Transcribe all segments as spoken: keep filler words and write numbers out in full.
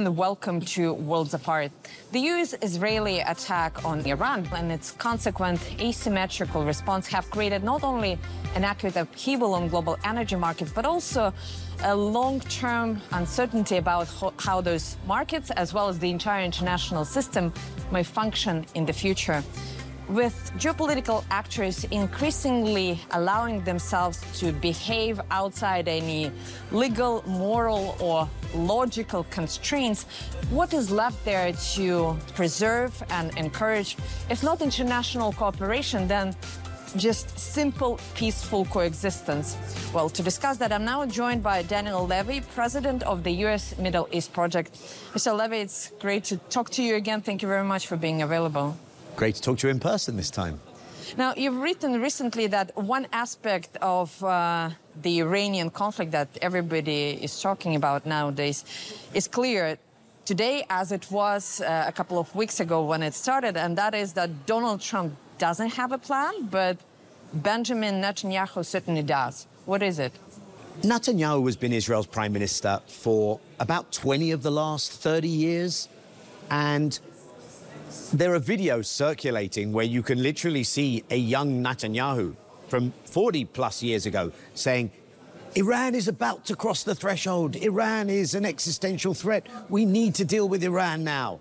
and welcome to Worlds Apart. The U S-Israeli attack on Iran and its consequent asymmetrical response have created not only an acute upheaval on global energy markets, but also a long-term uncertainty about ho how those markets, as well as the entire international system, may function in the future. With geopolitical actors increasingly allowing themselves to behave outside any legal, moral, or logical constraints, what is left there to preserve and encourage, if not international cooperation, then just simple, peaceful coexistence? Well, to discuss that, I'm now joined by Daniel Levy, president of the U S Middle East Project. Mister Levy, it's great to talk to you again. Thank you very much for being available. Great to talk to you in person this time. Now, you've written recently that one aspect of uh, the Iranian conflict that everybody is talking about nowadays is clear today as it was uh, a couple of weeks ago when it started, and that is that Donald Trump doesn't have a plan, but Benjamin Netanyahu certainly does. What is it? Netanyahu has been Israel's prime minister for about twenty of the last thirty years, and there are videos circulating where you can literally see a young Netanyahu from forty plus years ago saying, Iran is about to cross the threshold. Iran is an existential threat. We need to deal with Iran now.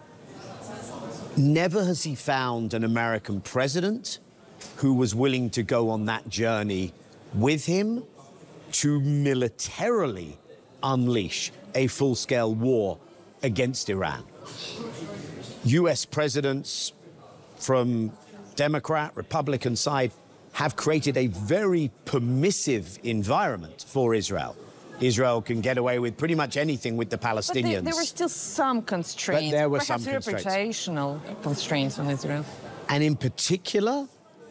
Never has he found an American president who was willing to go on that journey with him to militarily unleash a full-scale war against Iran. U S presidents from Democrat, Republican side have created a very permissive environment for Israel. Israel can get away with pretty much anything with the Palestinians. But there, there were still some constraints, but there were perhaps some constraints. reputational constraints on Israel. And in particular,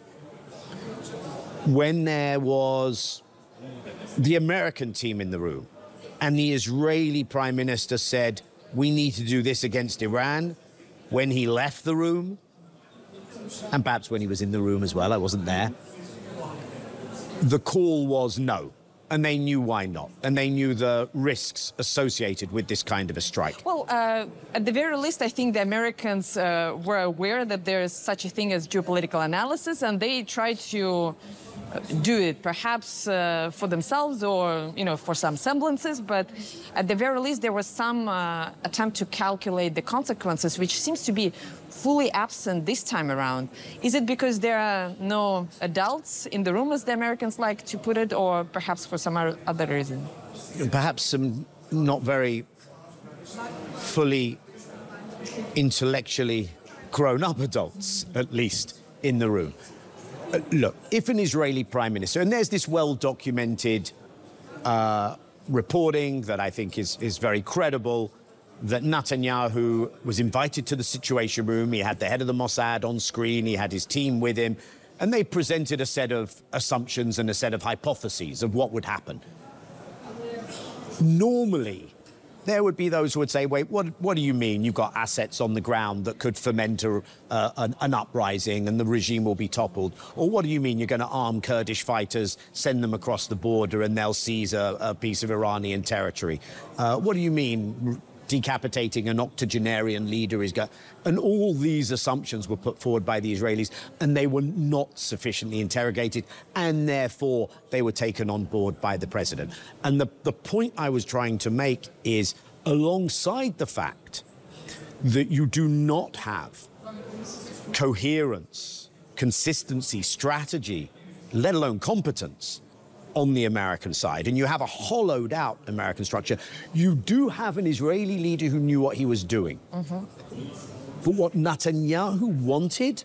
when there was the American team in the room and the Israeli prime minister said, we need to do this against Iran, when he left the room, and perhaps when he was in the room as well, I wasn't there, the call was no. And they knew why not. And they knew the risks associated with this kind of a strike. Well, uh, at the very least, I think the Americans uh, were aware that there is such a thing as geopolitical analysis, and they tried to do it, perhaps uh, for themselves or, you know, for some semblances. But at the very least, there was some uh, attempt to calculate the consequences, which seems to be fully absent this time around. Is it because there are no adults in the room, as the Americans like to put it, or perhaps for some other reason? Perhaps some not very fully intellectually grown-up adults, at least, in the room. Uh, look, if an Israeli prime minister, and there's this well-documented uh, reporting that I think is, is very credible, that Netanyahu was invited to the Situation Room. He had the head of the Mossad on screen. He had his team with him. And they presented a set of assumptions and a set of hypotheses of what would happen. Normally, there would be those who would say, wait, what, what do you mean? You've got assets on the ground that could foment a, uh, an, an uprising and the regime will be toppled. Or what do you mean? You're going to arm Kurdish fighters, send them across the border, and they'll seize a, a piece of Iranian territory. Uh, what do you mean? Decapitating an octogenarian leader is going... And all these assumptions were put forward by the Israelis, and they were not sufficiently interrogated, and therefore they were taken on board by the president. And the, the point I was trying to make is, alongside the fact that you do not have coherence, consistency, strategy, let alone competence, on the American side, and you have a hollowed-out American structure, you do have an Israeli leader who knew what he was doing. Mm-hmm. But what Netanyahu wanted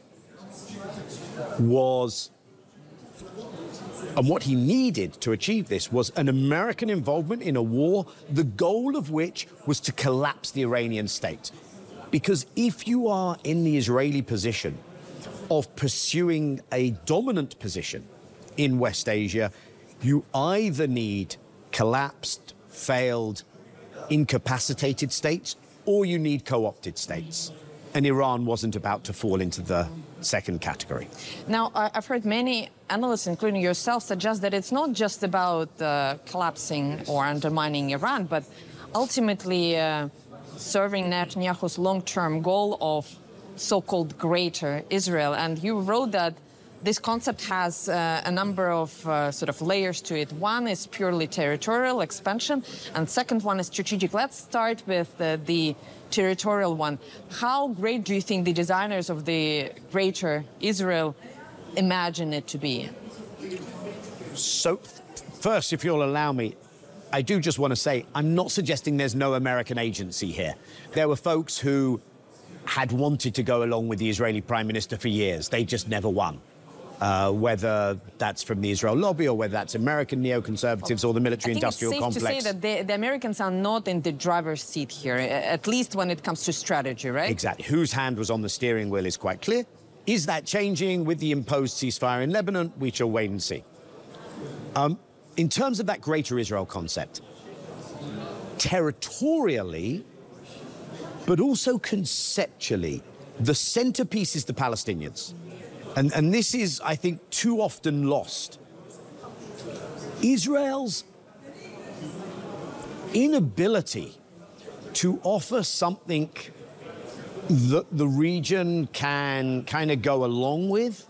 was, and what he needed to achieve this, was an American involvement in a war, the goal of which was to collapse the Iranian state. Because if you are in the Israeli position of pursuing a dominant position in West Asia, you either need collapsed, failed, incapacitated states, or you need co-opted states. And Iran wasn't about to fall into the second category. Now, I've heard many analysts, including yourself, suggest that it's not just about uh, collapsing or undermining Iran, but ultimately uh, serving Netanyahu's long-term goal of so-called Greater Israel. And you wrote that this concept has uh, a number of uh, sort of layers to it. One is purely territorial expansion, and second one is strategic. Let's start with uh, the territorial one. How great do you think the designers of the Greater Israel imagine it to be? So, first, if you'll allow me, I do just want to say I'm not suggesting there's no American agency here. There were folks who had wanted to go along with the Israeli Prime Minister for years. They just never won. Uh, whether that's from the Israel lobby or whether that's American neoconservatives or the military-industrial complex. I think it's safe to say that the, the Americans are not in the driver's seat here, at least when it comes to strategy, right? Exactly. Whose hand was on the steering wheel is quite clear. Is that changing with the imposed ceasefire in Lebanon? We shall wait and see. Um, in terms of that Greater Israel concept, territorially, but also conceptually, the centerpiece is the Palestinians. And, and this is, I think, too often lost. Israel's inability to offer something that the region can kind of go along with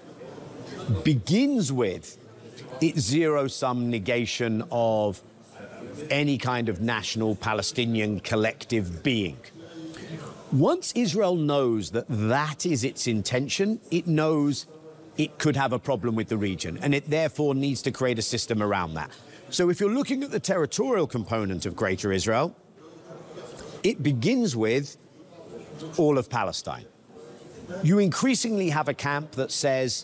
begins with its zero-sum negation of any kind of national Palestinian collective being. Once Israel knows that that is its intention, it knows it could have a problem with the region, and it therefore needs to create a system around that. So if you're looking at the territorial component of Greater Israel, it begins with all of Palestine. You increasingly have a camp that says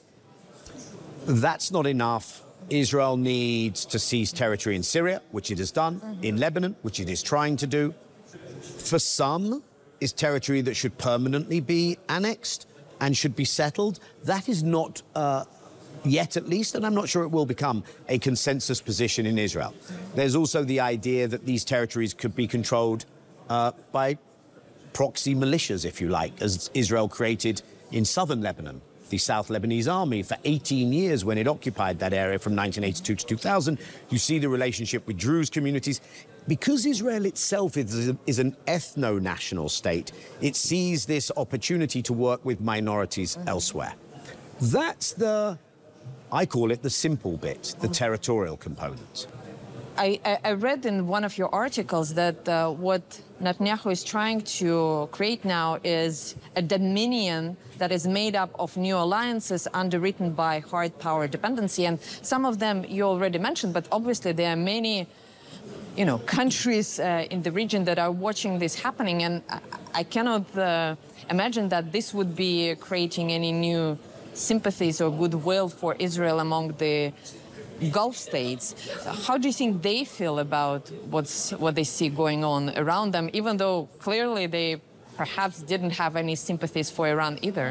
that's not enough. Israel needs to seize territory in Syria, which it has done, mm-hmm. in Lebanon, which it is trying to do. For some, is territory that should permanently be annexed and should be settled. That is not, uh, yet at least, and I'm not sure it will become, a consensus position in Israel. There's also the idea that these territories could be controlled uh, by proxy militias, if you like, as Israel created in southern Lebanon. The South Lebanese Army, for eighteen years when it occupied that area from nineteen eighty-two to two thousand, you see the relationship with Druze communities. Because Israel itself is, is an ethno-national state, it sees this opportunity to work with minorities mm-hmm. elsewhere. That's the, I call it the simple bit, the territorial component. I, I read in one of your articles that uh, what Netanyahu is trying to create now is a dominion that is made up of new alliances underwritten by hard power dependency. And some of them you already mentioned, but obviously there are many you know, countries uh, in the region that are watching this happening. And I, I cannot uh, imagine that this would be creating any new sympathies or goodwill for Israel among the Gulf states. How do you think they feel about what's, what they see going on around them, even though clearly they perhaps didn't have any sympathies for Iran either?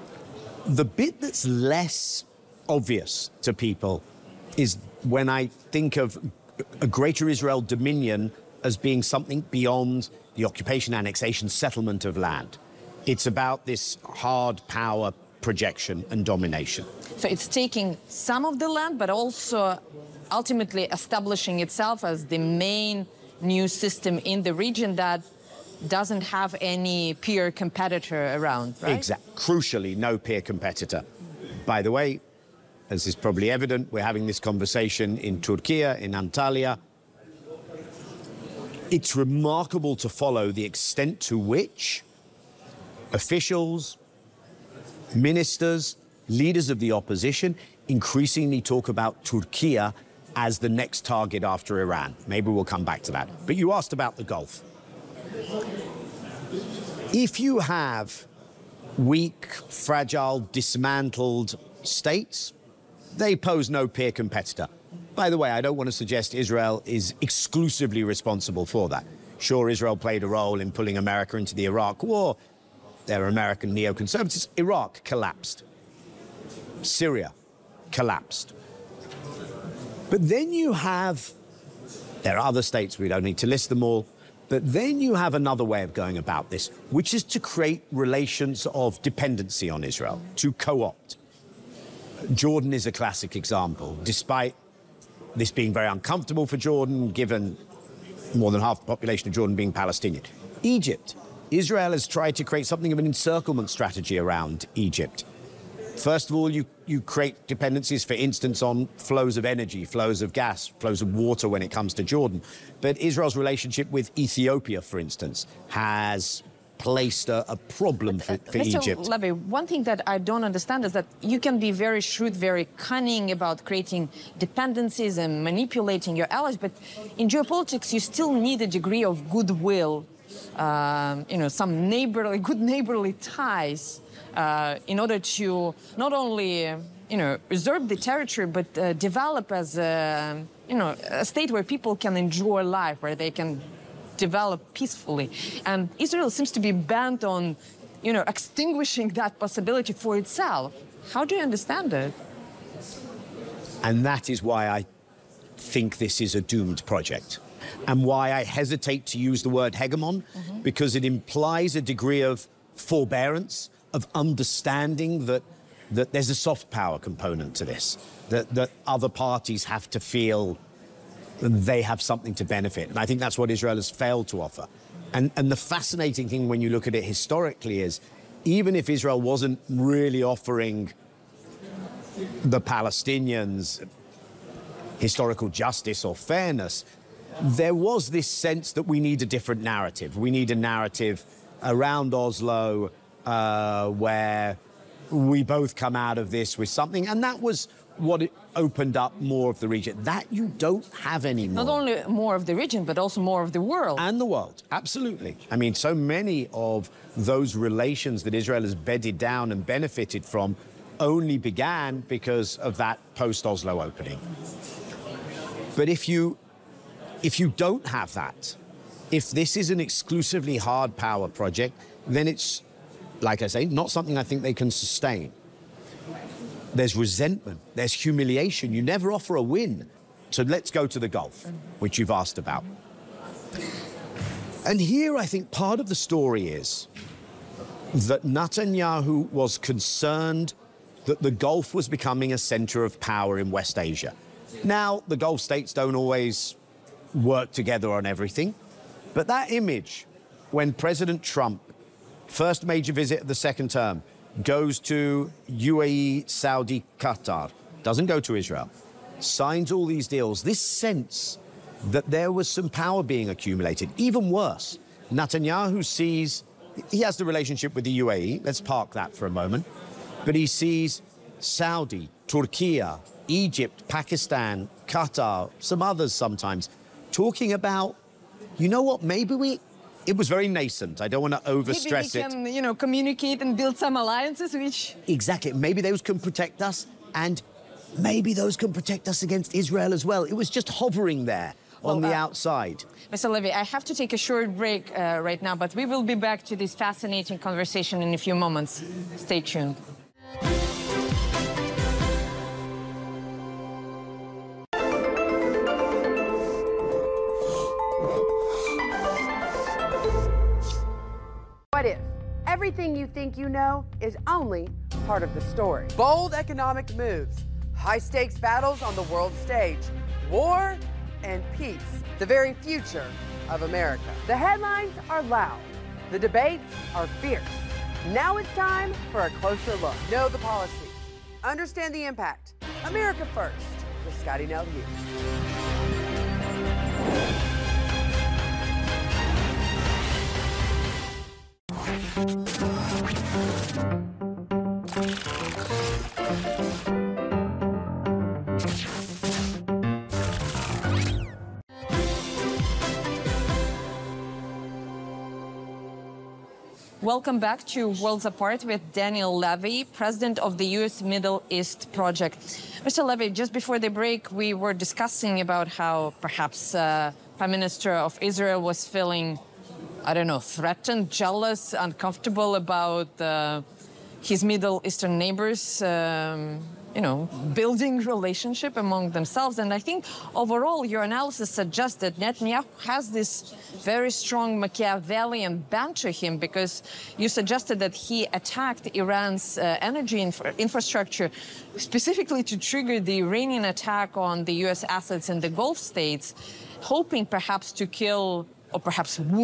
The bit that's less obvious to people is when I think of a Greater Israel dominion as being something beyond the occupation, annexation, settlement of land. It's about this hard power projection and domination. So it's taking some of the land, but also ultimately establishing itself as the main new system in the region that doesn't have any peer competitor around, right? Exactly. Crucially, no peer competitor. By the way, as is probably evident, we're having this conversation in Turkey, in Antalya. It's remarkable to follow the extent to which officials, ministers, leaders of the opposition increasingly talk about Turkey as the next target after Iran. Maybe we'll come back to that. But you asked about the Gulf. If you have weak, fragile, dismantled states, they pose no peer competitor. By the way, I don't want to suggest Israel is exclusively responsible for that. Sure, Israel played a role in pulling America into the Iraq War. There are American neoconservatives. Iraq collapsed. Syria collapsed. But then you have, there are other states, we don't need to list them all, but then you have another way of going about this, which is to create relations of dependency on Israel, to co-opt. Jordan is a classic example. Despite this being very uncomfortable for Jordan, given more than half the population of Jordan being Palestinian, Egypt. Israel has tried to create something of an encirclement strategy around Egypt. First of all, you, you create dependencies, for instance, on flows of energy, flows of gas, flows of water when it comes to Jordan. But Israel's relationship with Ethiopia, for instance, has placed a, a problem for, for Mister Egypt. Levy, one thing that I don't understand is that you can be very shrewd, very cunning about creating dependencies and manipulating your allies, but in geopolitics, you still need a degree of goodwill, um, you know, some neighborly, good neighborly ties. Uh, in order to not only, uh, you know, reserve the territory, but uh, develop as a, you know, a state where people can enjoy life, where they can develop peacefully. And Israel seems to be bent on, you know, extinguishing that possibility for itself. How do you understand it? And that is why I think this is a doomed project, and why I hesitate to use the word hegemon, mm-hmm. because it implies a degree of forbearance, of understanding that, that there's a soft power component to this, that, that other parties have to feel they have something to benefit. And I think that's what Israel has failed to offer. And, and the fascinating thing when you look at it historically is, even if Israel wasn't really offering the Palestinians historical justice or fairness, there was this sense that we need a different narrative. We need a narrative around Oslo, Uh, where we both come out of this with something. And that was what it opened up more of the region. That you don't have anymore. Not only more of the region, but also more of the world. And the world, absolutely. I mean, so many of those relations that Israel has bedded down and benefited from only began because of that post-Oslo opening. But if you, if you don't have that, if this is an exclusively hard power project, then it's, like I say, not something I think they can sustain. There's resentment, there's humiliation. You never offer a win. So let's go to the Gulf, which you've asked about. And here I think part of the story is that Netanyahu was concerned that the Gulf was becoming a center of power in West Asia. Now, the Gulf states don't always work together on everything, but that image, when President Trump, first major visit of the second term, goes to U A E, Saudi, Qatar, doesn't go to Israel, signs all these deals, this sense that there was some power being accumulated. Even worse, Netanyahu sees, he has the relationship with the U A E, let's park that for a moment, but he sees Saudi, Turkey, Egypt, Pakistan, Qatar, some others sometimes, talking about, you know what, maybe we, it was very nascent. I don't want to overstress it. Maybe we can, you know, communicate and build some alliances, which... Exactly. Maybe those can protect us, and maybe those can protect us against Israel as well. It was just hovering there well, on the uh, outside. Mister Levy, I have to take a short break uh, right now, but we will be back to this fascinating conversation in a few moments. Stay tuned. What if everything you think you know is only part of the story? Bold economic moves, high-stakes battles on the world stage, war and peace, the very future of America. The headlines are loud, the debates are fierce. Now it's time for a closer look. Know the policy, understand the impact. America First with Scotty Nell Hughes. Welcome back to Worlds Apart with Daniel Levy, president of the U S Middle East Project. Mister Levy, just before the break, we were discussing about how perhaps uh, Prime Minister of Israel was feeling, I don't know, threatened, jealous, uncomfortable about uh, his Middle Eastern neighbors, um, you know, building relationship among themselves. And I think overall your analysis suggests that Netanyahu has this very strong Machiavellian bent to him, because you suggested that he attacked Iran's uh, energy infra infrastructure specifically to trigger the Iranian attack on the U S assets in the Gulf states, hoping perhaps to kill or perhaps wound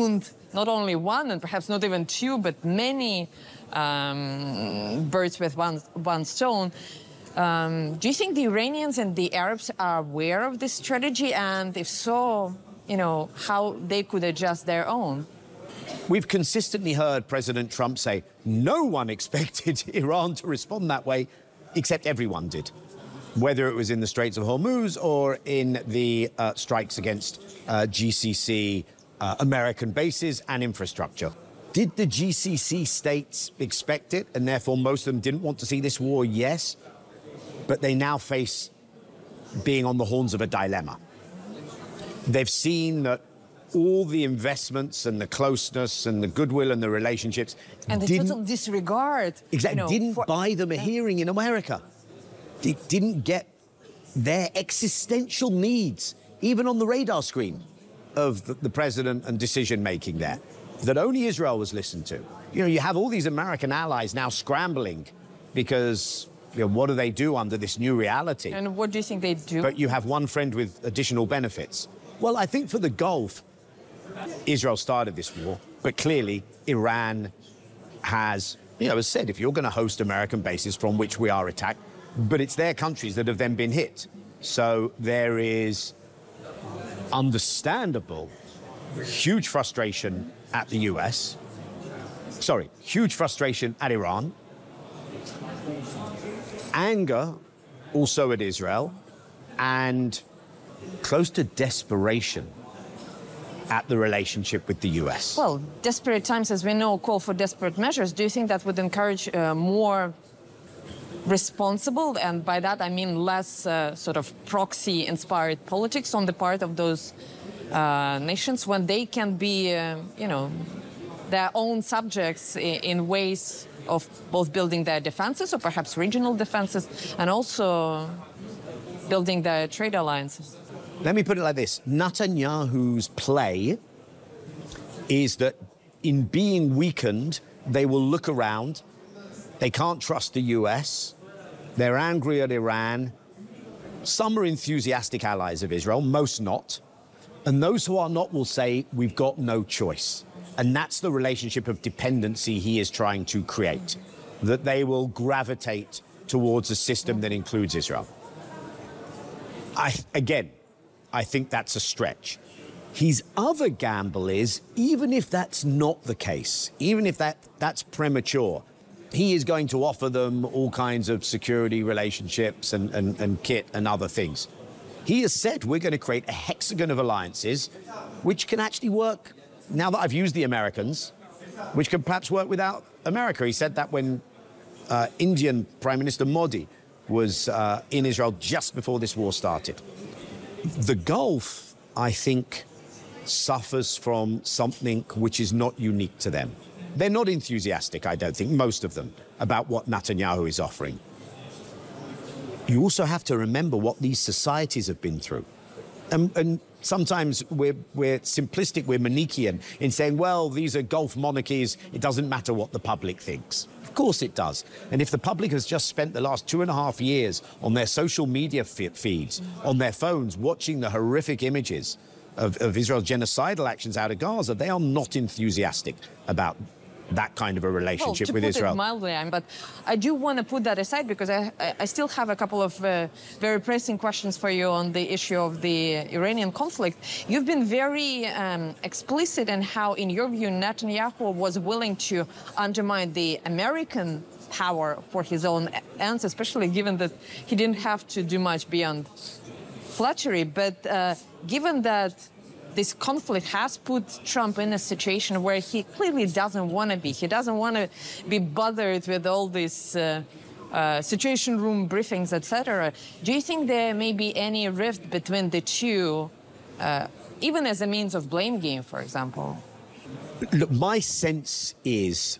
not only one and perhaps not even two, but many um, birds with one, one stone. Um, do you think the Iranians and the Arabs are aware of this strategy? And if so, you know, how they could adjust their own? We've consistently heard President Trump say no one expected Iran to respond that way, except everyone did, whether it was in the Straits of Hormuz or in the uh, strikes against uh, G C C uh, American bases and infrastructure. Did the G C C states expect it, and therefore most of them didn't want to see this war? Yes, but they now face being on the horns of a dilemma. They've seen that all the investments and the closeness and the goodwill and the relationships and the total disregard exactly you know, didn't for, buy them a yeah. hearing in America. It didn't get their existential needs even on the radar screen of the, the president and decision making there, that only Israel was listened to. You know, you have all these American allies now scrambling because, you know, what do they do under this new reality? And what do you think they do? But you have one friend with additional benefits. Well, I think for the Gulf, Israel started this war, but clearly Iran has, you know, has said, if you're going to host American bases from which we are attacked, but it's their countries that have then been hit. So there is understandable huge frustration at the U S, sorry, huge frustration at Iran, anger also at Israel, and close to desperation at the relationship with the U S. Well, desperate times, as we know, call for desperate measures. Do you think that would encourage uh, more responsible, and by that I mean less uh, sort of proxy-inspired politics on the part of those uh, nations, when they can be, uh, you know, their own subjects in, in ways of both building their defenses, or perhaps regional defenses, and also building their trade alliances? Let me put it like this. Netanyahu's play is that in being weakened, they will look around. They can't trust the U S. They're angry at Iran. Some are enthusiastic allies of Israel, most not. And those who are not will say, we've got no choice. And that's the relationship of dependency he is trying to create, that they will gravitate towards a system that includes Israel. I, again, I think that's a stretch. His other gamble is, even if that's not the case, even if that, that's premature, he is going to offer them all kinds of security relationships and, and, and kit and other things. He has said we're going to create a hexagon of alliances which can actually work, now that I've used the Americans, which can perhaps work without America. He said that when uh, Indian Prime Minister Modi was uh, in Israel just before this war started. The Gulf, I think, suffers from something which is not unique to them. They're not enthusiastic, I don't think, most of them, about what Netanyahu is offering. You also have to remember what these societies have been through. And, and sometimes we're, we're simplistic, we're Manichaean in saying, well, these are Gulf monarchies, it doesn't matter what the public thinks. Of course it does. And if the public has just spent the last two and a half years on their social media feeds, on their phones, watching the horrific images of, of Israel's genocidal actions out of Gaza, they are not enthusiastic about that kind of a relationship well, with put Israel. It mildly, but I do want to put that aside because I, I still have a couple of uh, very pressing questions for you on the issue of the Iranian conflict. You've been very um, explicit in how, in your view, Netanyahu was willing to undermine the American power for his own ends, especially given that he didn't have to do much beyond flattery. But uh, given that this conflict has put Trump in a situation where he clearly doesn't want to be. He doesn't want to be bothered with all these uh, uh, situation room briefings, et cetera. Do you think there may be any rift between the two, uh, even as a means of blame game, for example? Look, my sense is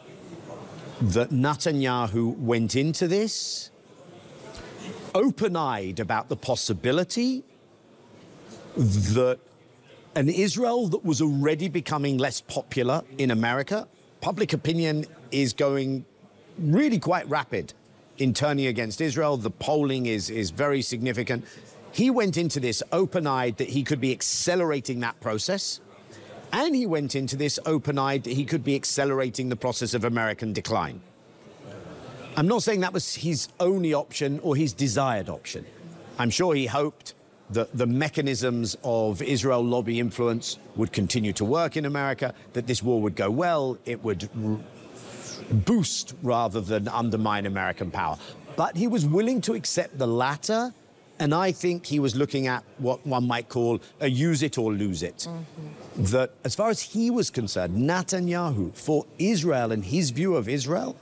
that Netanyahu went into this open-eyed about the possibility that an Israel that was already becoming less popular in America, public opinion is going really quite rapid in turning against Israel. The polling is, is very significant. He went into this open-eyed that he could be accelerating that process, And he went into this open-eyed that he could be accelerating the process of American decline. I'm not saying that was his only option or his desired option. I'm sure he hoped that the mechanisms of Israel lobby influence would continue to work in America, that this war would go well, it would boost rather than undermine American power. But he was willing to accept the latter, and I think he was looking at what one might call a use it or lose it. Mm-hmm. That as far as he was concerned, Netanyahu, for Israel and his view of Israel,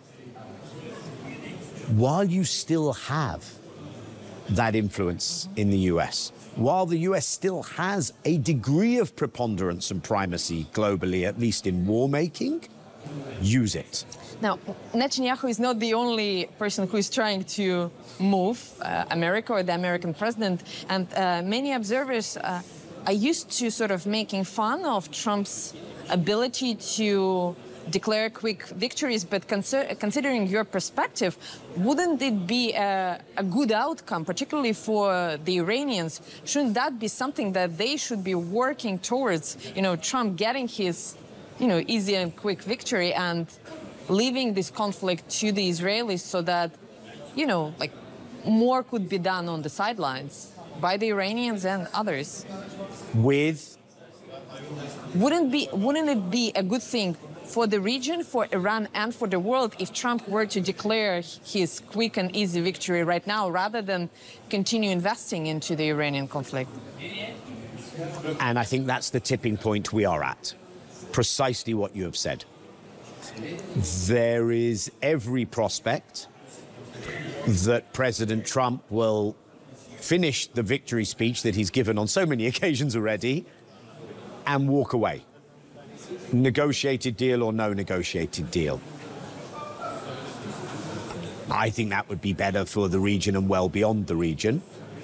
while you still have that influence in the U S, while the U S still has a degree of preponderance and primacy globally, at least in war making, use it. Now, Netanyahu is not the only person who is trying to move uh, America or the American president, and uh, many observers uh, are used to sort of making fun of Trump's ability to declare quick victories, but consider, considering your perspective, wouldn't it be a, a good outcome, particularly for the Iranians? Shouldn't that be something that they should be working towards, you know, Trump getting his, you know, easy and quick victory and leaving this conflict to the Israelis so that, you know, like more could be done on the sidelines by the Iranians and others? With? Wouldn't be, wouldn't it be a good thing for the region, for Iran, and for the world if Trump were to declare his quick and easy victory right now rather than continue investing into the Iranian conflict? And I think that's the tipping point we are at. Precisely what you have said. There is every prospect that President Trump will finish the victory speech that he's given on so many occasions already and walk away. Negotiated deal or no negotiated deal. I think that would be better for the region and well beyond the region.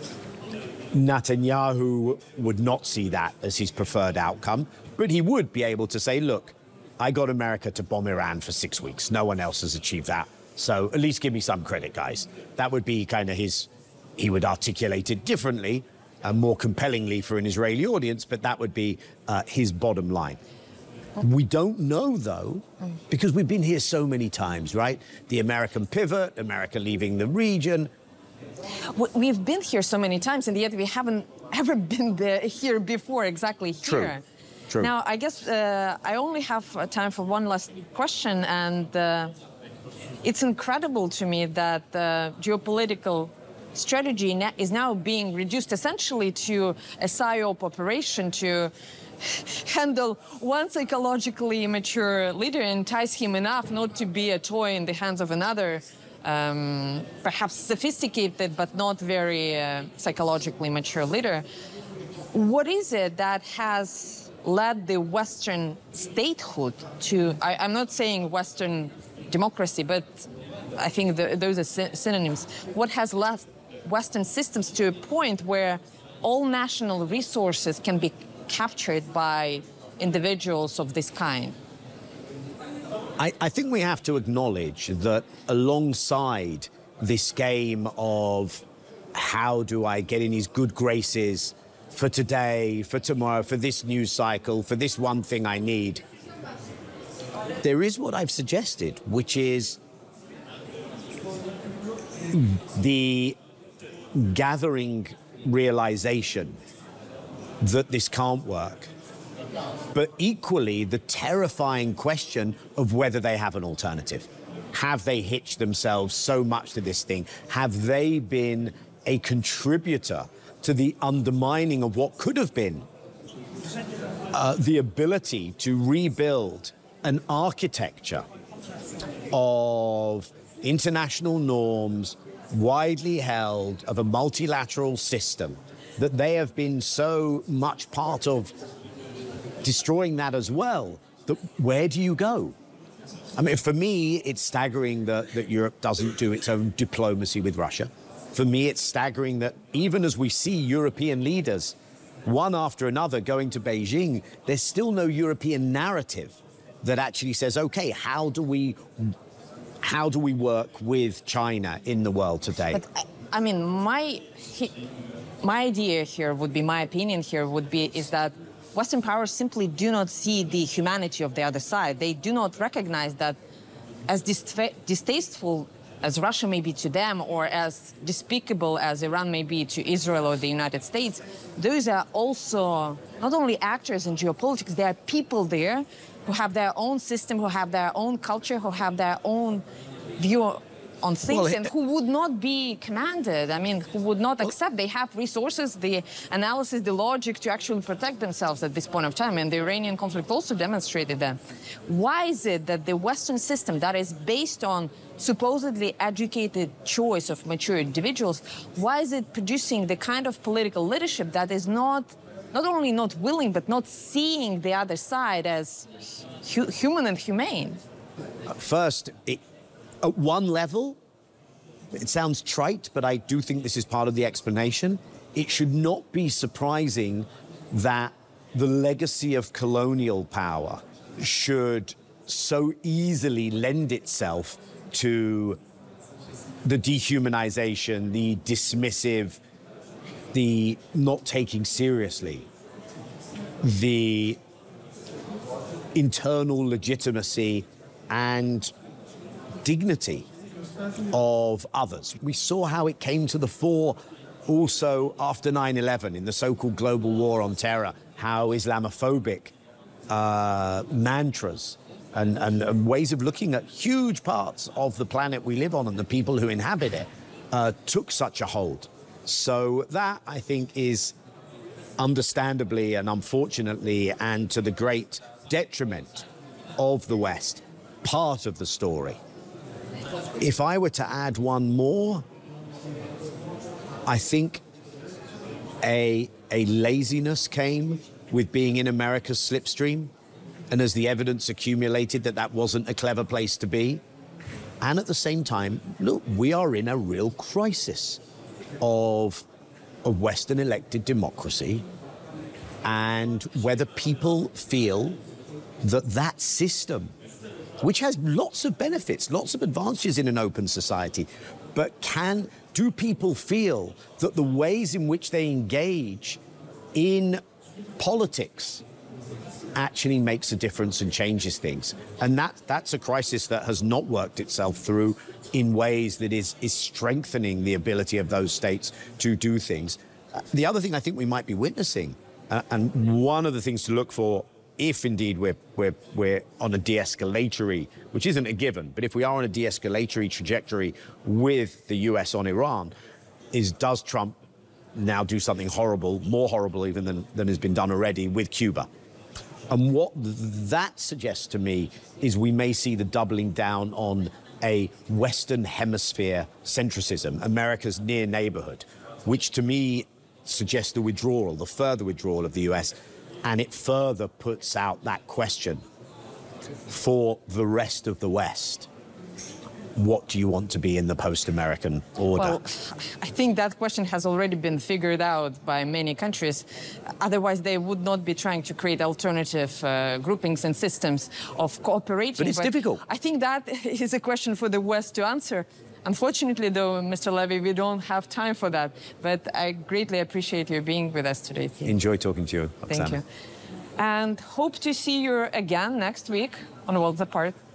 Netanyahu would not see that as his preferred outcome, but he would be able to say, look, I got America to bomb Iran for six weeks. No one else has achieved that. So at least give me some credit, guys. That would be kind of his, he would articulate it differently and more compellingly for an Israeli audience, but that would be uh, his bottom line. We don't know, though, because we've been here so many times, right? The American pivot, America leaving the region. We've been here so many times, and yet we haven't ever been there, here before, exactly here. True. True. Now, I guess uh, I only have time for one last question, and uh, it's incredible to me that uh, geopolitical strategy is now being reduced essentially to a psyop operation to handle one psychologically immature leader, entice him enough not to be a toy in the hands of another, um, perhaps sophisticated but not very uh, psychologically mature leader. What is it that has led the Western statehood to, I, I'm not saying Western democracy, but I think the, those are sy synonyms. What has led Western systems to a point where all national resources can be captured by individuals of this kind? I, I think we have to acknowledge that alongside this game of how do I get in his good graces for today, for tomorrow, for this news cycle, for this one thing I need, there is what I've suggested, which is the gathering realization that this can't work, but equally the terrifying question of whether they have an alternative. Have they hitched themselves so much to this thing? Have they been a contributor to the undermining of what could have been uh, the ability to rebuild an architecture of international norms, widely held, of a multilateral system, that they have been so much part of destroying that as well, that where do you go? I mean, for me, it's staggering that, that Europe doesn't do its own diplomacy with Russia. For me, it's staggering that even as we see European leaders, one after another, going to Beijing, there's still no European narrative that actually says, okay, how do we, how do we work with China in the world today? But, I mean, my... He, My idea here would be, my opinion here would be, is that Western powers simply do not see the humanity of the other side. They do not recognize that as dist- distasteful as Russia may be to them, or as despicable as Iran may be to Israel or the United States, those are also not only actors in geopolitics, there are people there who have their own system, who have their own culture, who have their own view on things, well, and who would not be commanded, I mean, who would not accept. They have resources, the analysis, the logic to actually protect themselves at this point of time, and the Iranian conflict also demonstrated that. Why is it that the Western system that is based on supposedly educated choice of mature individuals, why is it producing the kind of political leadership that is not, not only not willing, but not seeing the other side as hu human and humane? First, it at one level, it sounds trite, but I do think this is part of the explanation. It should not be surprising that the legacy of colonial power should so easily lend itself to the dehumanization, the dismissive, the not taking seriously, the internal legitimacy and dignity of others. We saw how it came to the fore also after nine eleven in the so-called global war on terror, how Islamophobic uh, mantras and, and, and ways of looking at huge parts of the planet we live on and the people who inhabit it uh, took such a hold. So that, I think, is understandably and unfortunately and to the great detriment of the West, part of the story. If I were to add one more, I think a, a laziness came with being in America's slipstream, and as the evidence accumulated that that wasn't a clever place to be. And at the same time, look, we are in a real crisis of, of Western elected democracy, and whether people feel that that system, which has lots of benefits, lots of advantages in an open society, but can, do people feel that the ways in which they engage in politics actually makes a difference and changes things? And that, that's a crisis that has not worked itself through in ways that is, is strengthening the ability of those states to do things. Uh, the other thing I think we might be witnessing, uh, and one of the things to look for if indeed we're, we're, we're on a de-escalatory, which isn't a given, but if we are on a de-escalatory trajectory with the U S on Iran, is does Trump now do something horrible, more horrible even than, than has been done already with Cuba? And what that suggests to me is we may see the doubling down on a Western Hemisphere centricism, America's near neighborhood, which to me suggests the withdrawal, the further withdrawal of the U S, and it further puts out that question for the rest of the West. What do you want to be in the post-American order? Well, I think that question has already been figured out by many countries. Otherwise, they would not be trying to create alternative uh, groupings and systems of cooperating. But it's but difficult. I think that is a question for the West to answer. Unfortunately, though, Mister Levy, we don't have time for that. But I greatly appreciate you being with us today. Enjoy talking to you, Oksana. Thank you. And hope to see you again next week on Worlds Apart.